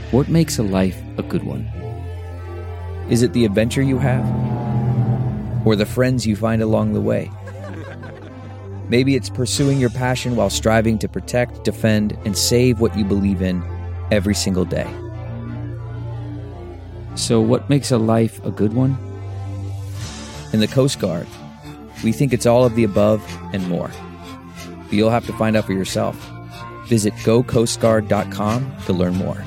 What makes a life a good one? Is it the adventure you have? Or the friends you find along the way? Maybe it's pursuing your passion while striving to protect, defend, and save what you believe in every single day. So what makes a life a good one? In the Coast Guard, we think it's all of the above and more. But you'll have to find out for yourself. Visit gocoastguard.com to learn more.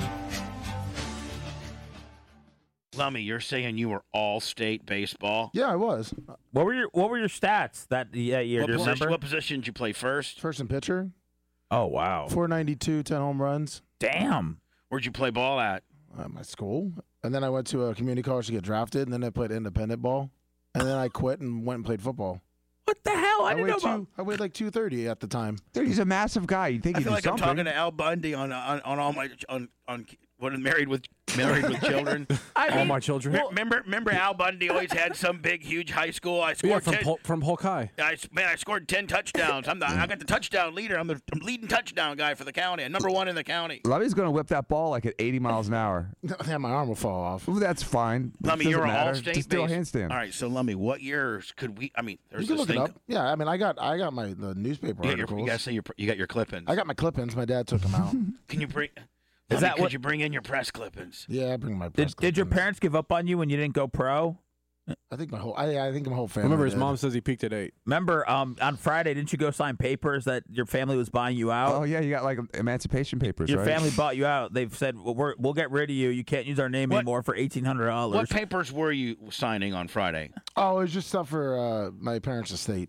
Lummy, you're saying you were all-state baseball? Yeah, I was. What were your stats that year? Do you remember? What position did you play first? First in pitcher. Oh wow, 492, 10 home runs. damn. Where'd you play ball at? My school. And then I went to a community college to get drafted, and then I played independent ball. And then I quit and went and played football. What the hell? I didn't know about. I weighed like 230 at the time. Dude, he's a massive guy. You think I he'd feel do like something? I'm talking to Al Bundy on all my what married with children. All my children. Remember Al Bundy always had some big huge high school. I Yeah, scored from Hulk High. I scored 10 touchdowns. I got the touchdown leader. I'm the leading touchdown guy for the county. I'm number one in the county. Lummy's going to whip that ball like at 80 miles an hour. Yeah, my arm will fall off. Ooh, that's fine. Lummy, Doesn't you're an matter. all-state Just do a base. handstand. All right, so Lummy, what years could we? I mean, there's You can this look it thing. up. Yeah, I mean, I got the newspaper articles. You gotta say you got your clippings. I got my clippings. My dad took them out. Can you bring? Is that could what- you bring in your press clippings? Yeah, I bring my press Did your clippings. parents give up on you when you didn't go pro? I think my whole family. Remember, his did. mom says he peaked at 8. Remember, on Friday, didn't you go sign papers that your family was buying you out? Oh, yeah, you got like emancipation papers, Your right? family bought you out. They've said, we'll get rid of you. You can't use our name What- anymore for $1,800. What papers were you signing on Friday? Oh, it was just stuff for my parents' estate.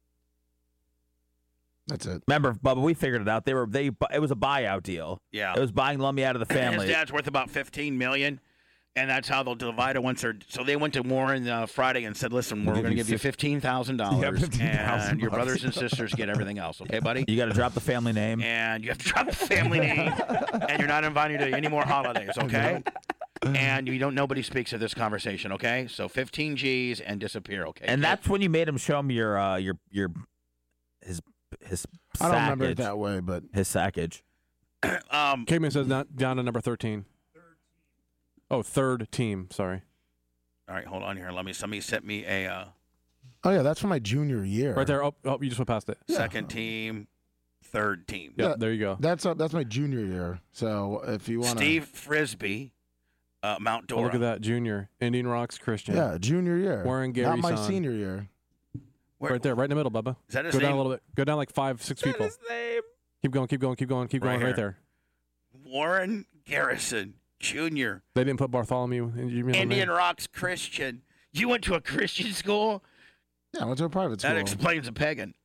That's it. Remember, Bubba, we figured it out. It was a buyout deal. Yeah. It was buying Lummy out of the family. His dad's worth about $15 million, and that's how they'll divide it once they're. So they went to Warren Friday and said, "Listen, we're going to give you $15,000, Yeah, $15,000 and your brothers and sisters get everything else, okay, buddy? You got to drop the family name. And you have to drop the family name, and you're not invited to any more holidays, okay? And nobody speaks of this conversation, okay? So 15 G's and disappear, okay? And that's when you made him show him his I don't remember it sackage. that way, but His sackage. Caveman says down to number 13. Oh, third team. Sorry. All right, hold on here. Somebody sent me a oh yeah, that's from my junior year. Right there. Oh, you just went past it. second team, third team. Yeah, Yeah. there you go. That's my junior year. So if you want Steve Frisbee, Mount Oh, Dora. look at that. Junior. Indian Rocks Christian. yeah, junior year. Warren Gary Not my son. senior year. Where- Right there, right in the middle, Bubba. Is that his Go down name? a little bit. Go down like 5-6 people. Keep going, keep going, keep going, keep going. Right Right here. there. Warren Garrison Jr. They didn't put Bartholomew in your middle Indian name. Rocks Christian. You went to a Christian school? Yeah, I went to a private school. That explains a pagan.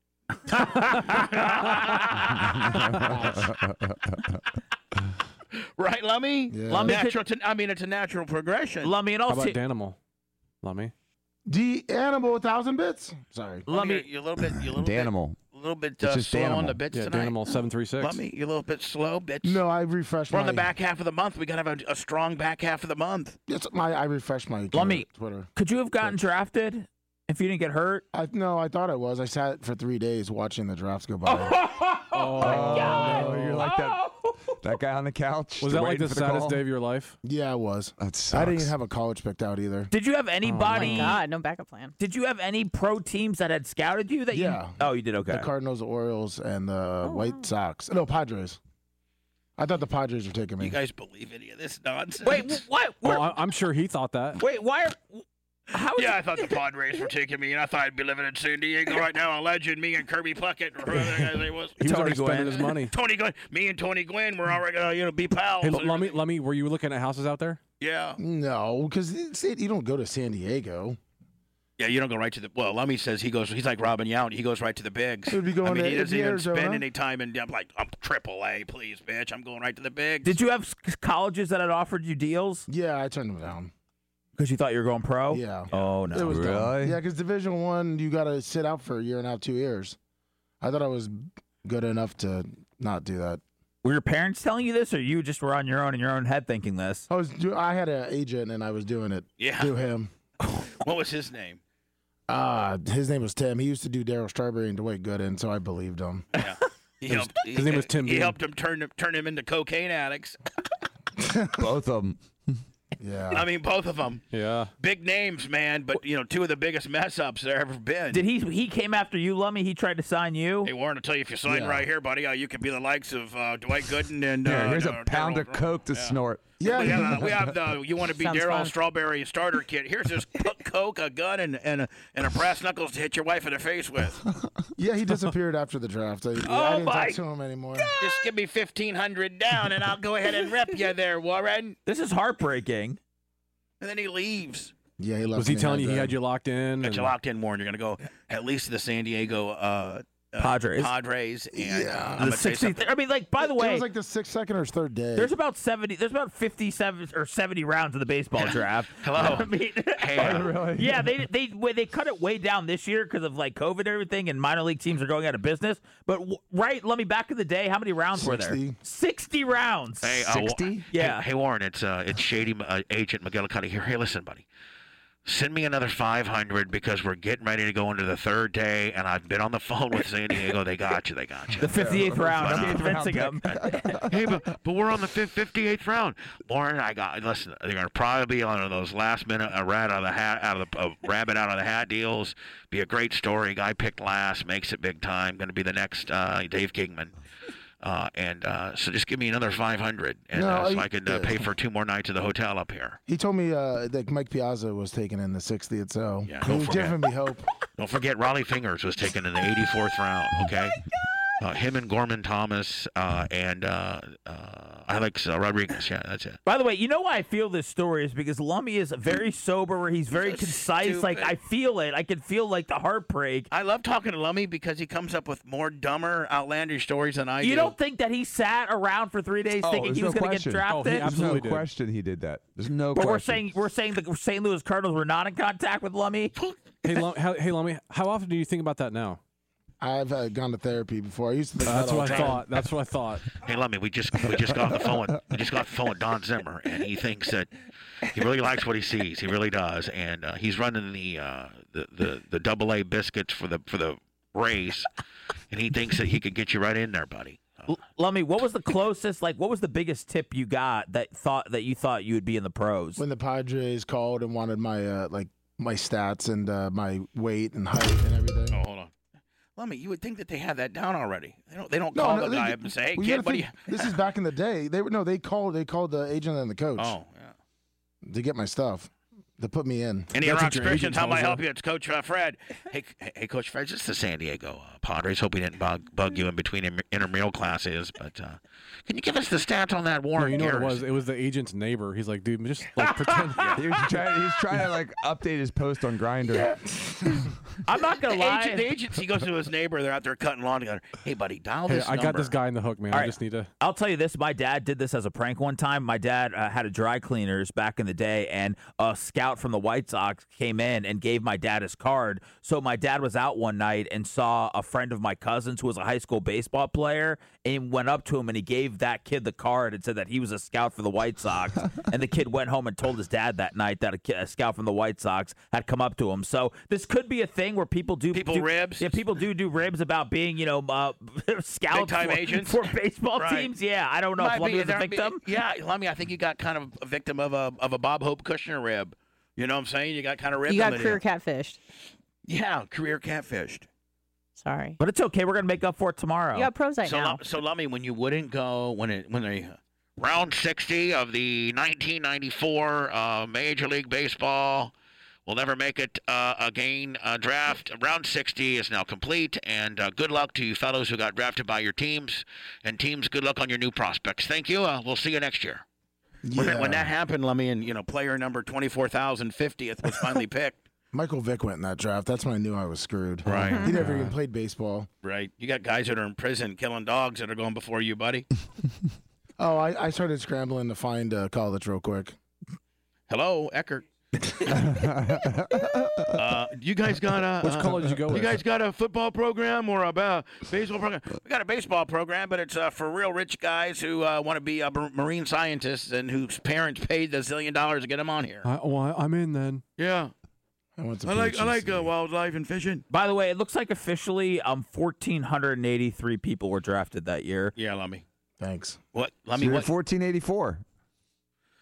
Right, Lummy? Yeah. Lummy, It's a natural progression. Lummy, and How also about Danimal? Lummy. D Animal 1,000 bits. Sorry. Lummy, you're a little bit, Danimal. It's It's just slow on Danimal. the bits Yeah, tonight. Danimal 736. Lummy, you're a little bit slow, bitch. No, I refreshed We're my. on the back half of the month. We gotta have a strong back half of the month. I refreshed my Lummy. Twitter. could you have gotten drafted if you didn't get hurt? I thought I was. I sat for 3 days watching the drafts go by. Oh, Oh, you're like that guy on the couch. Was that like waiting the for saddest call? day of your life? Yeah, it was. That sucks. I didn't even have a college picked out either. Did you have Oh anybody? my God, no backup plan. Did you have any pro teams that had scouted you? Yeah. Oh, you did. Okay. The Cardinals, the Orioles, and the wow. White Sox. No, Padres. I thought the Padres were taking me. You guys believe any of this nonsense? Wait, what? Well, I'm sure he thought that. Wait, why are? How? Yeah, I thought the Padres were taking me, and I thought I'd be living in San Diego right now. A legend, me and Kirby Puckett, or whoever that guy's name was. He was Tony already spending Gwynn. his money. Tony Gwynn. Me and Tony Gwynn were already gonna, be pals. Hey, and everything. Lummy, were you looking at houses out there? Yeah. No, because you don't go to San Diego. Yeah, you don't go right to the. Well, Lummy says he's like Robin Yount. He goes right to the bigs. He would be going I mean, to he doesn't even Arizona. spend any time in. I'm like, I'm AAA, please, bitch. I'm going right to the bigs. Did you have colleges that had offered you deals Yeah, I turned them down. because you thought you were going pro? Yeah. Oh It no. was dumb. Really? Yeah, because Division One, you got to sit out for a year and a half, 2 years. I thought I was good enough to not do that. Were your parents telling you this, or you just were on your own in your own head thinking this? I had an agent and I was doing it Yeah. through him. What was his name? His name was Tim. He used to do Daryl Strawberry and Dwight Gooden, so I believed him. Yeah. He helped. His name was Tim He Beam. helped him turn him into cocaine addicts. Both of them. Yeah. I mean, both of them. Yeah. Big names, man, but, two of the biggest mess-ups there ever been. Did he came after you, Lummy? He tried to sign you? Hey, Warren, I'll tell you, if you sign right here, buddy, you could be the likes of Dwight Gooden and... Here's a pound of Coke to snort. Yeah. We have the You Want to Be Sounds Daryl fun. Strawberry starter kit. Here's this Coke, a gun, and a brass knuckles to hit your wife in the face with. Yeah, he disappeared after the draft. I didn't talk to him anymore. Just give me 1,500 down, and I'll go ahead and rep you there, Warren. This is heartbreaking. And then he leaves. Yeah, he left. Was he me telling that you he day. had you locked in? Got you locked in, Warren. You're going to go at least to the San Diego Padres. And Yeah. I'm The gonna say 60th. something. I mean, like, by the It way, was like the 6th, 2nd, or 3rd day. there's about 57 or 70 rounds of the baseball draft. Hello. I mean, Hey, yeah, they cut it way down this year because of like COVID and everything, and minor league teams are going out of business. But let me back in the day, how many rounds were there? 60 rounds. Hey, 60? Yeah. Hey, Warren, it's Shady Agent McGillicuddy here. Hey, listen, buddy. Send me another 500 because we're getting ready to go into the 3rd day, and I've been on the phone with San Diego. They got you. The 58th round. I'm convincing them. Hey, but we're on the 58th round. Warren, listen. They're gonna probably be on those last minute rabbit out of the hat deals. Be a great story. Guy picked last, makes it big time. Going to be the next Dave Kingman. So just give me another 500, and so I can pay for 2 more nights at the hotel up here. He told me that Mike Piazza was taken in the 60th, so Yeah, he don't was forget. giving me hope. Don't forget, Raleigh Fingers was taken in the 84th round. Okay, him and Gorman Thomas and Alex Rodriguez. Yeah, that's it. By the way, you know why I feel this story is because Lummy is very sober. He's very concise. Like, I feel it. I can feel like the heartbreak. I love talking to Lummy because he comes up with more dumber, outlandish stories than I do. You don't think that he sat around for 3 days thinking there's he was no going to get question. drafted? he There's absolutely no did. question he did that. There's no But question. we're saying the St. Louis Cardinals were not in contact with Lummy. Hey, Lummy, how often do you think about that now? I've gone to therapy before. I used to think That's that all what the I time. thought. That's what I thought. Hey, Lummy, we just got off the phone with Don Zimmer, and he thinks that he really likes what he sees. He really does, and he's running the AA biscuits for the Rays, and he thinks that he could get you right in there, buddy. Lummy, what was the closest? Like, what was the biggest tip you got that you thought you would be in the pros? When the Padres called and wanted my my stats and my weight and height and everything. Oh, hold on. Lummy, you would think that they had that down already. They don't call the guy up and say, "Hey, kid, what do you?" This is back in the day. They called the agent and the coach Oh, yeah. to get my stuff. To put me in. Any That's what Rocks your Christians, agent how may I tells help you. you? It's Coach Fred. Hey, Coach Fred, just the San Diego Padres. Hope we didn't bug you in between intramural classes, but can you give us the stats on that No, Warren you know what it Garris? was? It was the agent's neighbor. He's like, dude, just like pretend. He was trying to like update his post on Grindr. I'm not gonna lie. The agency goes to his neighbor. They're out there cutting lawn together. Hey, buddy, dial Hey, this I got number. this guy in the hook, man. All I right. just need to. I'll tell you this. My dad did this as a prank one time. My dad had a dry cleaners back in the day, and a scout from the White Sox came in and gave my dad his card. So my dad was out one night and saw a friend of my cousin's who was a high school baseball player, and he went up to him and he gave that kid the card and said that he was a scout for the White Sox. And the kid went home and told his dad that night that a scout from the White Sox had come up to him. So this could be a thing where people do ribs. Yeah, people do ribs about being, scouts Big-time agents. for baseball Right. teams. Yeah, I don't know if Lummy was a victim. Yeah, Lummy, I think you got kind of a victim of a Bob Hope Kushner rib. You know what I'm saying? You got kind of ribbed. You got on the career deal. catfished. Yeah, career catfished. Sorry. But it's okay. We're going to make up for it tomorrow. You got pros right now. So Lummy, when you wouldn't go when round 60 of the 1994 Major League Baseball will never make it again draft. Round 60 is now complete, and good luck to you fellows who got drafted by your teams. And teams, good luck on your new prospects. Thank you. We'll see you next year. Yeah. When that happened, Lummy, and player number 24,050th was finally picked. Michael Vick went in that draft. That's when I knew I was screwed. Right. He never even played baseball. Right. You got guys that are in prison killing dogs that are going before you, buddy. Oh, I started scrambling to find college real quick. Hello, Eckert. You guys got Which college did you go with? You guys got a football program or a baseball program? We got a baseball program, but it's for real rich guys who want to be marine scientists and whose parents paid the $1 zillion to get them on here. I'm in then. Yeah, I went to I like PhD. wildlife and fishing. By the way, it looks like officially 1,483 people were drafted that year. Yeah, Lummy. Thanks. What? So Lummy, you're what? at 1484.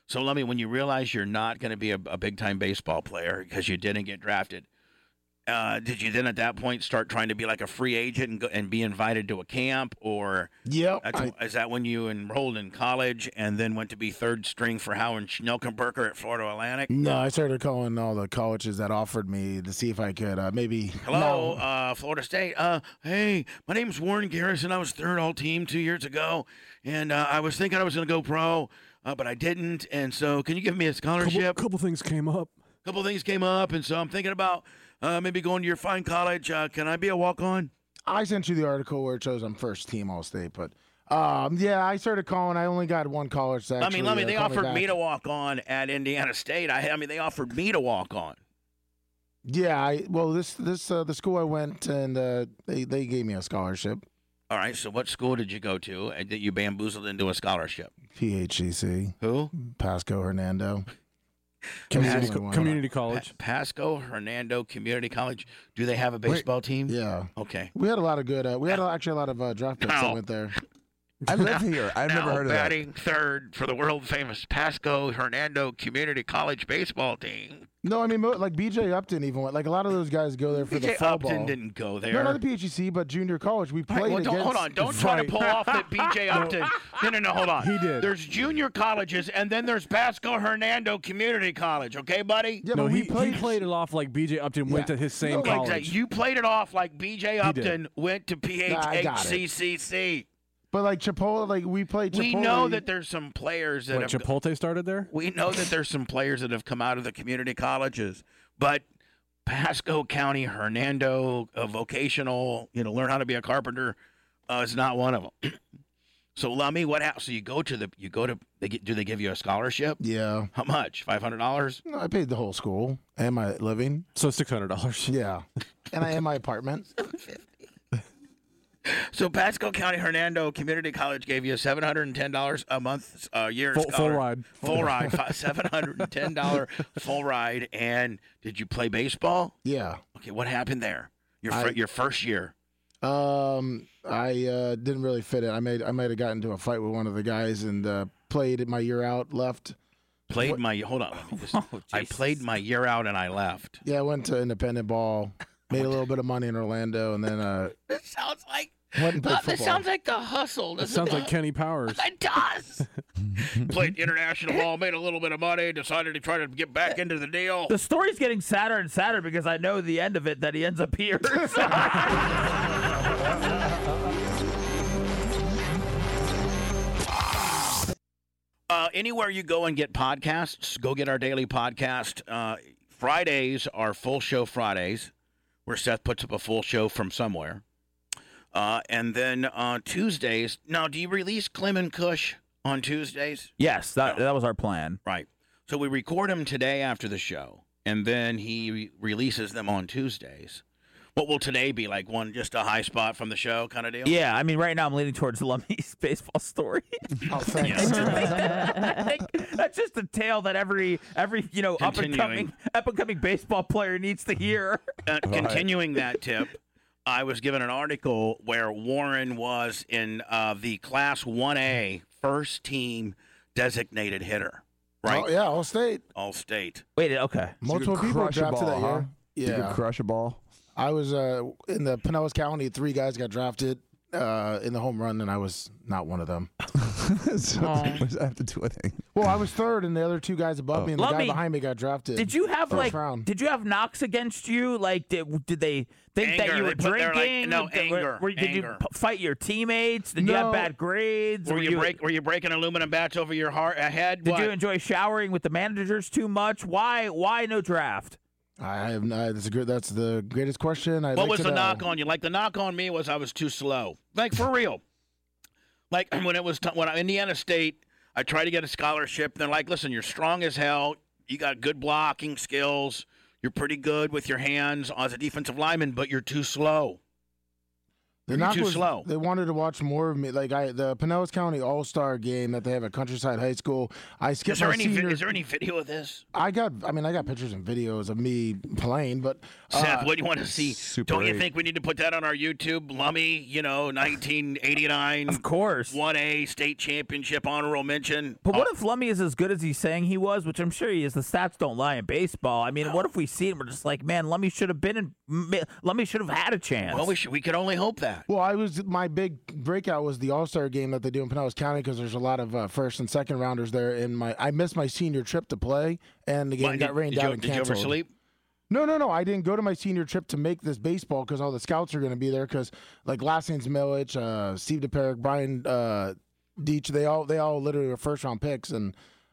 So, Lummy, when you realize you're not going to be a big-time baseball player because you didn't get drafted, did you then at that point start trying to be like a free agent and be invited to a camp? Or is that when you enrolled in college and then went to be third string for Howard Schnelkenberger at Florida Atlantic? No, I started calling all the colleges that offered me to see if I could maybe. Hello, Florida State. Hey, my name's Warren Garrison. I was third all-team 2 years ago, and I was thinking I was going to go pro, but I didn't. And so can you give me a scholarship? Couple things came up. And so I'm thinking about maybe going to your fine college. Can I be a walk-on? I sent you the article where it shows I'm first team All-State, but I started calling. I only got one college. Actually, they offered me to walk on at Indiana State. They offered me to walk on. Yeah, the school I went and they gave me a scholarship. All right, so what school did you go to that you bamboozled into a scholarship? PHCC. Who? Pasco Hernando. Community College. Pasco Hernando Community College. Do they have a baseball team? Yeah. Okay. We had a lot of good. We had actually a lot of draft picks that went there. I live here. I've never heard of that. Batting third for the world famous Pasco Hernando Community College baseball team. No, I mean like B.J. Upton even went. Like a lot of those guys go there for the fall ball. B.J. Upton didn't go there. No, not the PHC, but junior college. We played against. Hold on. Don't try to pull off that B.J. Upton. No, hold on. He did. There's junior colleges, and then there's Pasco Hernando Community College. Okay, buddy? Yeah, no, but he played it off like B.J. Upton went to his same college. Exactly. You played it off like B.J. Upton went to PHCCC. But like Chipotle, like we played Chipotle. We know that there's some players that Chipotle started there? We know that there's some players that have come out of the community colleges, but Pasco County Hernando vocational, learn how to be a carpenter, is not one of them. So, Lummy, what happens? So do they give you a scholarship? Yeah. How much? $500? No, I paid the whole school and my living. So $600. Yeah. And I had my apartment. So Pasco County Hernando Community College gave you $710 a month, year full ride, $710 full ride. And did you play baseball? Yeah. Okay, what happened there? Your first year. I didn't really fit it. I might have gotten into a fight with one of the guys and played my year out. Left. Hold on. I played my year out and I left. Yeah, I went to independent ball. Made a little bit of money in Orlando, and then This sounds like this sounds like the hustle. It sounds like Kenny Powers. It does. Played international ball, made a little bit of money, decided to try to get back into the deal. The story's getting sadder and sadder because I know the end of it, that he ends up here. Anywhere you go and get podcasts, go get our daily podcast. Fridays are full show Fridays, where Seth puts up a full show from somewhere. And then Tuesdays. Now, do you release Clem and Kush on Tuesdays? Yes, that was our plan. Right. So we record them today after the show, and then he releases them on Tuesdays. What will today be like? Just a high spot from the show kind of deal? Yeah, I mean, right now I'm leaning towards Lummy's baseball story. Oh, thanks. That's just a tale that every up and coming baseball player needs to hear. Continuing that tip, I was given an article where Warren was in the Class 1A first team designated hitter. Right? Oh, yeah, All-State. All-State. Wait, okay. Multiple people drafted that year. Huh? Yeah. You could crush a ball. I was in the Pinellas County. 3 guys got drafted in the home run, and I was not one of them. So what does that have to do with it? Well, I was third, and the other 2 guys above me, and the guy behind me got drafted. Did you have first round. Did you have knocks against you? Like, did they think Anger. that you were drinking? Anger. Did you fight your teammates? Did you have bad grades? Were you breaking aluminum bats over your head? Did you enjoy showering with the managers too much? Why no draft? I have not. That's the greatest question. What was the knock on you? Like, the knock on me was I was too slow. Like, for real. Like, when I'm Indiana State, I tried to get a scholarship. They're like, listen, you're strong as hell. You got good blocking skills. You're pretty good with your hands as a defensive lineman, but you're too slow. The knock was slow. They wanted to watch more of me. Like the Pinellas County All-Star game that they have at Countryside High School. I skipped my senior. Is there any video of this? I got pictures and videos of me playing, but Seth, what do you want to see? Don't you think we need to put that on our YouTube? Lummy, 1989. Of course. 1A state championship honorable mention. But what if Lummy is as good as he's saying he was, which I'm sure he is? The stats don't lie in baseball. I mean, what if we see it and we're just like, man, Lummy should have had a chance. Well, we could only hope that. Well, my big breakout was the All-Star game that they do in Pinellas County because there's a lot of first and second rounders there. And I missed my senior trip to play, and the game got rained out and canceled. Did you ever sleep? No. I didn't go to my senior trip to make this baseball because all the scouts are going to be there. Because like Last Names Milich, Steve DePerick, Brian Deach, they all literally were first round picks, and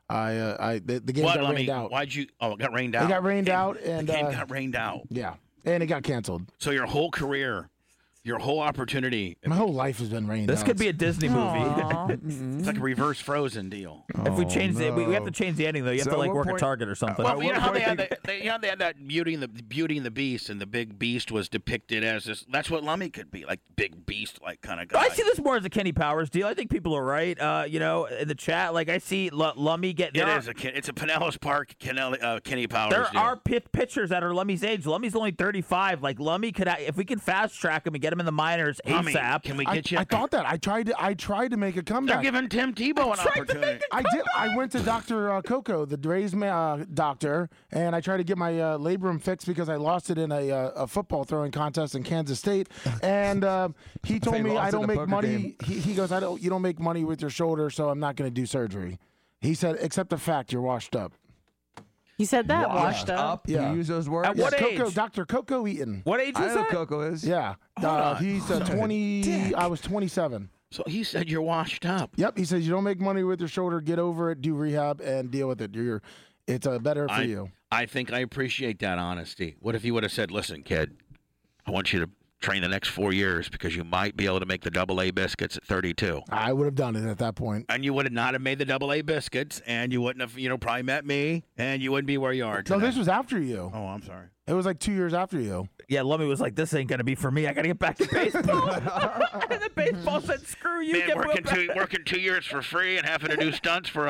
the game got rained out. Why'd you? Oh, it got rained out. It got rained out, and the game got rained out. Yeah, and it got canceled. So your whole career. Your whole opportunity. My whole life has been rained out. This could be a Disney movie. It's like a reverse Frozen deal. If we change we have to change the ending though. You have to work a Target or something. Well, you know how they had that Beauty and the Beast, and the big beast was depicted as this. That's what Lummy could be, like big beast, like kind of guy. I see this more as a Kenny Powers deal. I think people are right. In the chat, like I see Lummy get. It's a Pinellas Park Kenny Powers. There deal. are pitchers that are Lummy's age. Lummy's only 35. Like Lummy could, if we can fast track him and get him in the minors ASAP. Can we get you? I thought that. I tried to make a comeback. They're giving Tim Tebow an opportunity. I did. I went to Dr. Coco, the Dre's doctor, and I tried to get my labrum fixed because I lost it in a football throwing contest in Kansas State. And he told me I don't make money. He goes, you don't make money with your shoulder, so I'm not going to do surgery. He said, except the fact you're washed up. He said that washed up. Yeah. You use those words. At what age? Dr. Coco Eaton. What age I is know that? Coco is. Yeah. He's 20. I was 27. So he said you're washed up. Yep. He says you don't make money with your shoulder. Get over it. Do rehab and deal with it. It's better for you. I think I appreciate that honesty. What if you would have said, "Listen, kid, I want you to train the next 4 years because you might be able to make the AA biscuits at 32." I would have done it at that point. And you would not have made the AA biscuits, and you wouldn't have, probably met me, and you wouldn't be where you are today. No, this was after you. Oh, I'm sorry. It was like 2 years after you. Yeah, Lummy was like, "This ain't gonna be for me. I gotta get back to baseball." And the baseball said, "Screw you." Man, working 2 years for free and having to do stunts for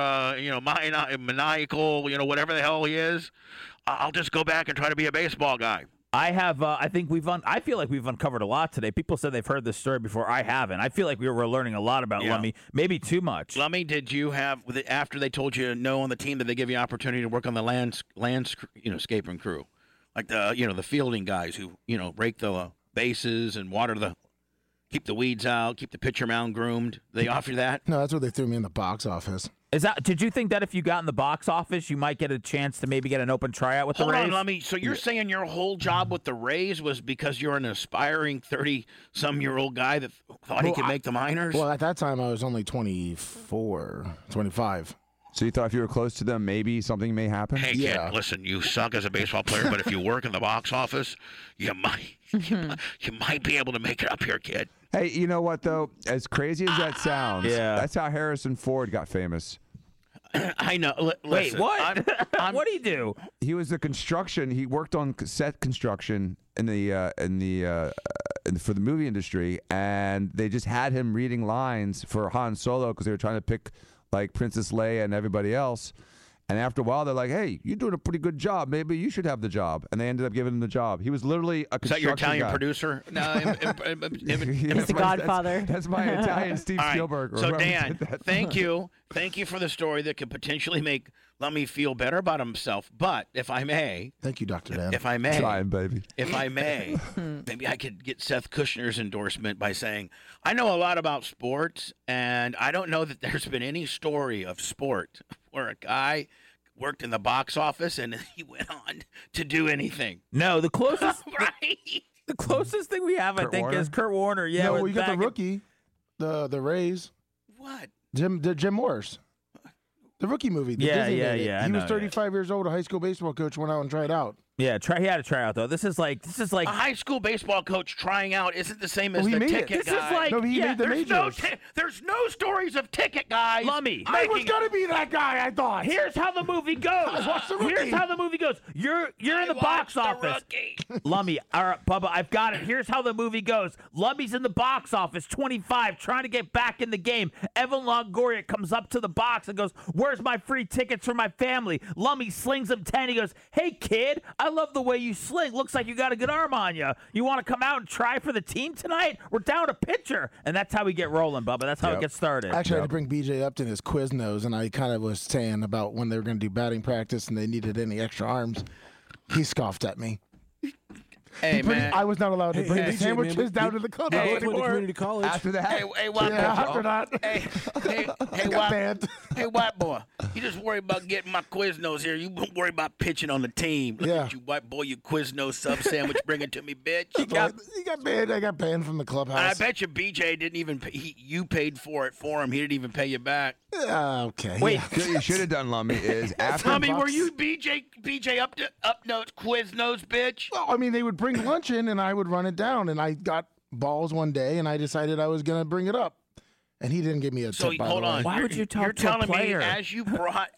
maniacal, whatever the hell he is. I'll just go back and try to be a baseball guy. I have. I feel like we've uncovered a lot today. People said they've heard this story before. I haven't. I feel like we were learning a lot about Lummy. Maybe too much. Lummy, did you have after they told you no on the team, did they give you opportunity to work on the landscaping crew, like the fielding guys who rake the bases and keep the weeds out, keep the pitcher mound groomed? They offer you that? No, that's what they threw me in the box office. Did you think that if you got in the box office, you might get a chance to maybe get an open tryout with the Rays? Hold on, Lummy. So you're saying your whole job with the Rays was because you're an aspiring 30-some-year-old guy that thought he could make the minors? Well, at that time, I was only 24, 25. So you thought if you were close to them, maybe something may happen? Hey, kid, listen, you suck as a baseball player, but if you work in the box office, you might be able to make it up here, kid. Hey, you know what, though? As crazy as that sounds, that's how Harrison Ford got famous. I know. Wait, what? What did he do? He was the construction. He worked on set construction for the movie industry, and they just had him reading lines for Han Solo because they were trying to pick like Princess Leia and everybody else. And after a while, they're like, "Hey, you're doing a pretty good job. Maybe you should have the job." And they ended up giving him the job. He was literally a construction guy. Is that your Italian guy. producer? No, He's the Godfather. That's my Italian Steve Spielberg. So Dan, thank you for the story that could potentially make Lummy feel better about himself. But if I may, thank you, Dr. Dan. If I may, trying, baby. If I may, maybe I could get Seth Kushner's endorsement by saying, I know a lot about sports, and I don't know that there's been any story of sport where a guy worked in the box office and he went on to do anything. No, the closest right. The closest thing we have, I think, is Kurt Warner. Yeah, no, you got the rookie, the Rays. What? Jim Morris. The rookie movie. The Disney yeah. He was 35 years old, a high school baseball coach, went out and tried out. Yeah, he had to try out though. This is like a high school baseball coach trying out isn't the same as he the made it. ticket This guy. is like he made the majors. There's no stories of ticket guys. Lummy. I was gonna be that guy. I thought. Here's how the movie goes. Watch the rookie. Here's how the movie goes. You're in the box office. Lummy, all right, Bubba, I've got it. Here's how the movie goes. Lummy's in the box office, 25, trying to get back in the game. Evan Longoria comes up to the box and goes, "Where's my free tickets for my family?" Lummy slings him 10. He goes, "Hey, kid, I love the way you sling. Looks like you got a good arm on you. You want to come out and try for the team tonight? We're down a pitcher." And that's how we get rolling, Bubba. That's how it gets started. Actually, I had to bring BJ Upton his Quiznos, and I kind of was saying about when they were going to do batting practice and they needed any extra arms. He scoffed at me. Hey, man. I was not allowed to bring the BJ, sandwiches man, down to the clubhouse Went to anymore. community college. After that, Hey, white boy. After that, Hey, I got white, banned. hey, white boy. You just worry about getting my Quiznos here. You don't worry about pitching on the team. Look Yeah. at you, white boy. You Quiznos sub sandwich. Bring it to me, bitch. He got banned. I got banned from the And I clubhouse. bet you BJ didn't even pay. You paid for it for him. He didn't even pay you back. Okay. Wait, yeah. what you should have done, Lummy, is after. Tommy, were you BJ up notes Quiznos, bitch? Well, I mean, they would bring lunch in, and I would run it down. And I got balls one day, and I decided I was going to bring it up. And he didn't give me a So tip, by hold the way. on. Why would you talk You're to a telling player? me as you brought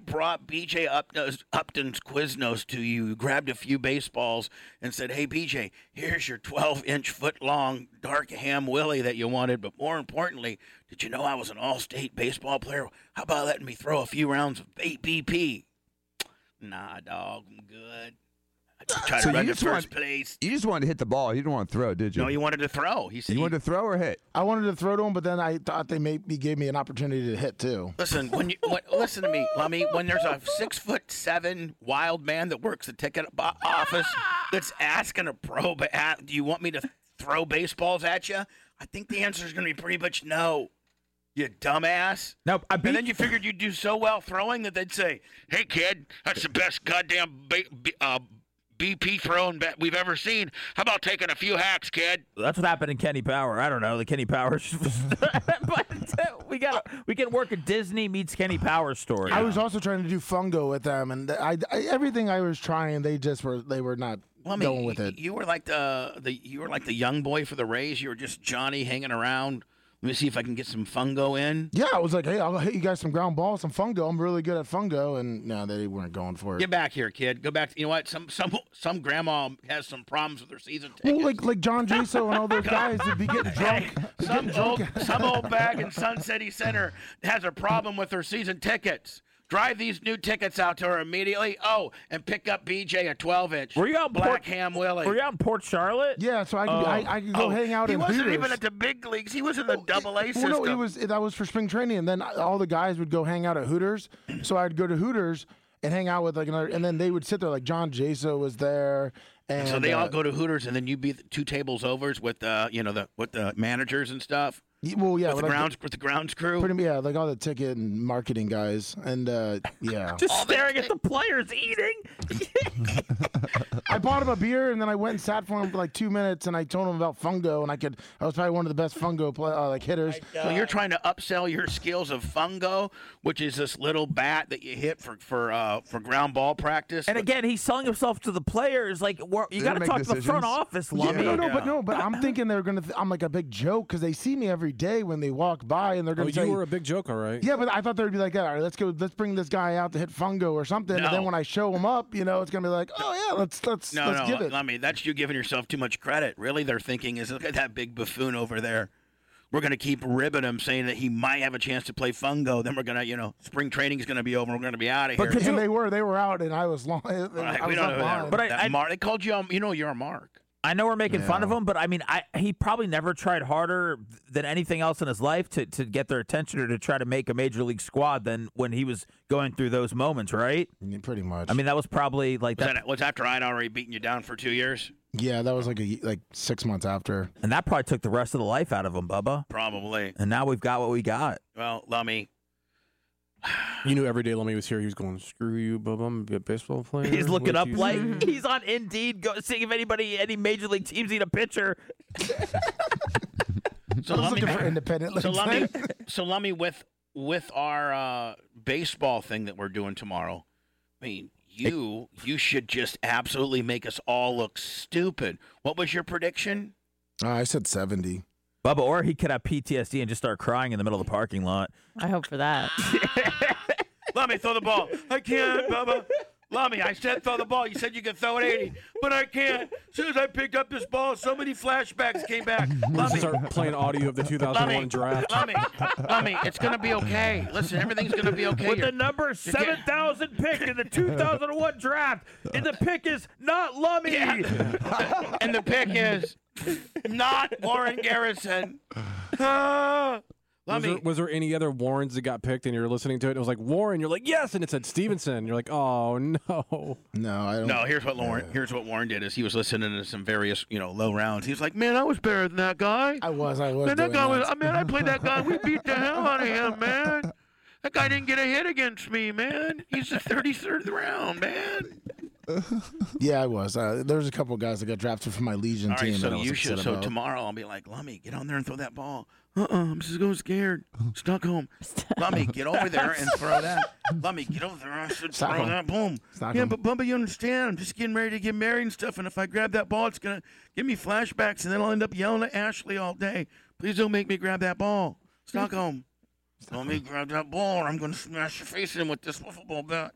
BJ Upton's Quiznos to you, you grabbed a few baseballs and said, "Hey BJ, here's your 12-inch foot-long dark ham Willie that you wanted. But more importantly, did you know I was an all-state baseball player? How about letting me throw a few rounds of BP?" Nah, dog, I'm good. I just tried So to run you to just first want- place. You just wanted to hit the ball. You didn't want to throw, did you? No, you wanted to throw. He said You wanted to throw or hit? I wanted to throw to him, but then I thought they maybe gave me an opportunity to hit, too. Listen, listen to me, Lummy. When there's a 6'7" wild man that works the ticket office that's asking a pro, but do you want me to throw baseballs at you? I think the answer is going to be pretty much no. You dumbass. No, I beat And then you figured you'd do so well throwing that they'd say, "Hey kid, that's the best goddamn BP throwing bet we've ever seen. How about taking a few hacks, kid?" That's what happened in Kenny Power. I don't know. The Kenny Power. But we can work a Disney meets Kenny Power story. I was also trying to do fungo with them, and everything I was trying, they were not going with it. You were like the young boy for the Rays. You were just Johnny hanging around. Let me see if I can get some fungo in. Yeah, I was like, hey, I'll hit you guys some ground balls, some fungo. I'm really good at fungo, and no, they weren't going for it. Get back here, kid. Go back. You know what? Some grandma has some problems with her season tickets. Well, like John Jaso and all those guys would be getting drunk. Some old bag in Sun City Center has a problem with her season tickets. Drive these new tickets out to her immediately. Oh, and pick up BJ a 12-inch. Were you out Black Ham Willie? Were you out in Port Charlotte? Yeah, so I could go hang out he in wasn't Hooters. even at the big leagues. He was in the Double-A system. Well, no, that was for spring training, and then all the guys would go hang out at Hooters. So I'd go to Hooters and hang out with and then they would sit there. Like John Jaso was there, and so they all go to Hooters, and then you'd be 2 tables overs with with the managers and stuff. Well, yeah, with the grounds crew. Pretty, yeah, like all the ticket and marketing guys, and yeah. Just staring at the players eating. I bought him a beer, and then I went and sat for him for like 2 minutes, and I told him about fungo, and I was probably one of the best fungo hitters. So you're trying to upsell your skills of fungo, which is this little bat that you hit for ground ball practice. And again, he's selling himself to the players. Like you got to talk to the front office, Lummy. But I'm thinking they're gonna. I'm like a big joke because they see me every day when they walk by, and they're gonna say, you were a big joke, all right. Yeah, but I thought they'd be like, all right, let's bring this guy out to hit fungo or something. No. And then when I show him up, it's gonna be like, oh yeah, let's give it. I mean, that's you giving yourself too much credit. Really, they're thinking is, look at that big buffoon over there. We're going to keep ribbing him, saying that he might have a chance to play fungo. Then we're going to, spring training is going to be over. We're going to be out of here. And they were out, and I was long. Right, I we was don't up know behind. that. But they called you. You're a mark. I know we're making fun of him, but I mean, he probably never tried harder than anything else in his life to get their attention or to try to make a major league squad than when he was going through those moments, right? Yeah, pretty much. I mean, that was probably like that. Was after I'd already beaten you down for 2 years? Yeah, that was like 6 months after. And that probably took the rest of the life out of him, Bubba. Probably. And now we've got what we got. Well, Lummy. You knew every day Lummy was here, he was going, screw you, Bubba, I'm a baseball player. He's looking up like he's on Indeed, seeing if any major league teams need a pitcher. So I was looking for independent leagues. So Lummy, with our baseball thing that we're doing tomorrow, I mean, You should just absolutely make us all look stupid. What was your prediction? I said 70. Bubba, or he could have PTSD and just start crying in the middle of the parking lot. I hope for that. Let me throw the ball. I can't, Bubba. Lummy, I said throw the ball. You said you could throw it 80, but I can't. As soon as I picked up this ball, so many flashbacks came back. Let's start playing audio of the 2001 draft. Lummy, it's going to be okay. Listen, everything's going to be okay. With the number 7,000 pick in the 2001 draft, and the pick is not Lummy. Yeah. And the pick is not Warren Garrison. Was there any other Warrens that got picked and you're listening to it? It was like Warren. You're like, yes, and it said Stevenson. You're like, oh no. No, I don't. No, here's what Warren did is he was listening to some various, low rounds. He was like, man, I was better than that guy. I was. Man, that guy was. Man, I played that guy. We beat the hell out of him, man. That guy didn't get a hit against me, man. He's the 33rd round, man. Yeah, I was. There's a couple of guys that got drafted from my Legion team. So that I was you should. upset So about. tomorrow I'll be like, Lummy, get on there and throw that ball. I'm just going scared. Stockholm. Lummy, get over there and throw that. Lummy, get over there. I should throw that. Boom. Yeah, but Bubba, you understand? I'm just getting ready to get married and stuff. And if I grab that ball, it's going to give me flashbacks. And then I'll end up yelling at Ashley all day. Please don't make me grab that ball. Stockholm. Don't make me grab that ball or I'm going to smash your face in with this football bat.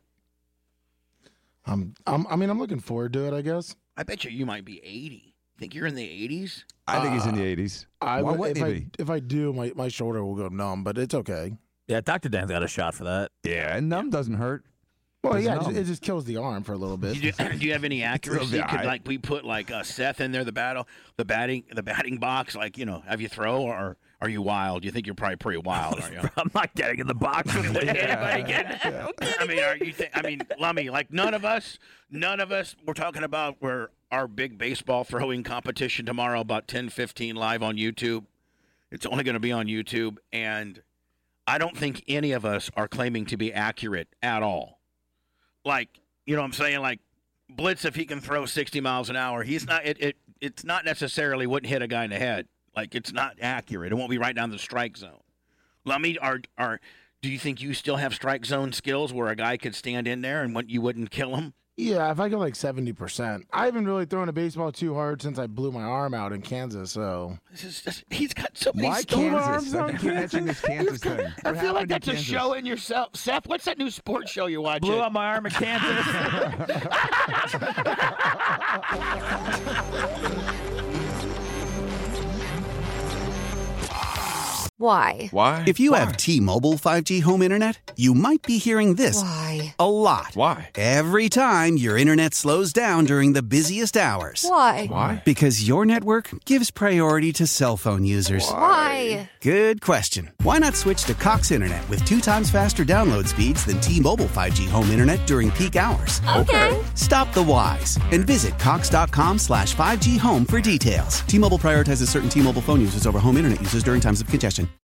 I'm looking forward to it, I guess. I bet you might be 80. Think you're in the 80s? I think he's in the 80s. If I do, my shoulder will go numb, but it's okay. Yeah, Dr. Dan's got a shot for that. Yeah, and numb doesn't hurt. Well, yeah, it just kills the arm for a little bit. Do you have any accuracy? Could we put Seth in there, the batting box? Have you throw or are you wild? You think you're probably pretty wild, aren't you? I'm not getting in the box with anybody getting. Lummy, none of us. We're talking about our big baseball throwing competition tomorrow, about 10:15 live on YouTube. It's only going to be on YouTube, and I don't think any of us are claiming to be accurate at all. You know what I'm saying? Blitz, if he can throw 60 miles an hour, he's not. It's not necessarily wouldn't hit a guy in the head. It's not accurate. It won't be right down the strike zone. Lummy, do you think you still have strike zone skills where a guy could stand in there and you wouldn't kill him? Yeah, if I go 70%. I haven't really thrown a baseball too hard since I blew my arm out in Kansas, so. He's got so many Kansas? I keep mentioning this Kansas thing. I feel like that's a show in yourself. Seth, what's that new sports show you're watching? Blew out my arm in Kansas. Why? Why? If you have T-Mobile 5G home internet, you might be hearing this Why? a lot. Why? Every time your internet slows down during the busiest hours. Why? Why? Because your network gives priority to cell phone users. Why? Good question. Why not switch to Cox Internet with 2 times faster download speeds than T-Mobile 5G home internet during peak hours? Okay. Stop the whys and visit cox.com/5G home for details. T-Mobile prioritizes certain T-Mobile phone users over home internet users during times of congestion.